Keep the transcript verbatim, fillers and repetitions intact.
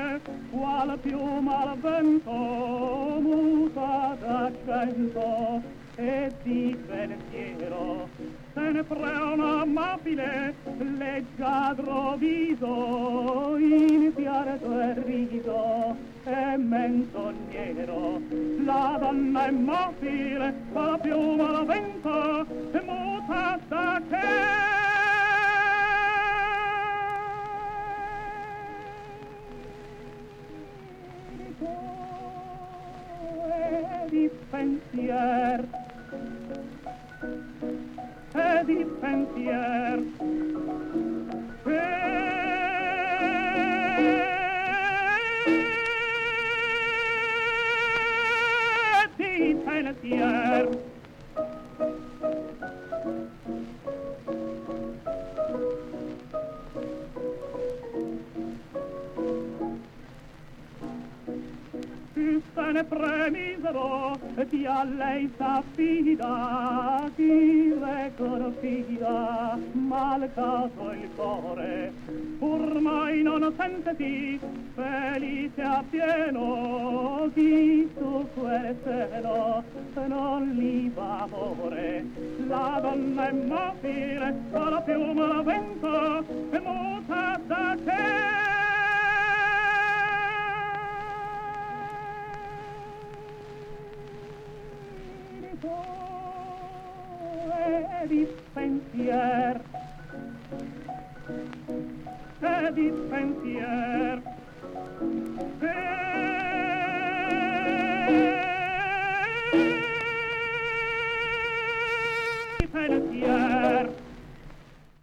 mobile, qual piuma al vento, muta d'accento e di pensiero. Sempre una amabile, leggiadro viso, infiato e riso e menzognero. La donna immobile, qual piuma al vento, muta d'accento e di pensier, e di pensier, e di pensier. Se ne premisero, chi a lei s'affida, chi le confida, mal caso il cuore, ormai non sentiti, felice a pieno, chi su quel seno non li va amore. La donna immobile, con la piuma al vento, è muta da te. E di pensier, e di pensier, e di pensier.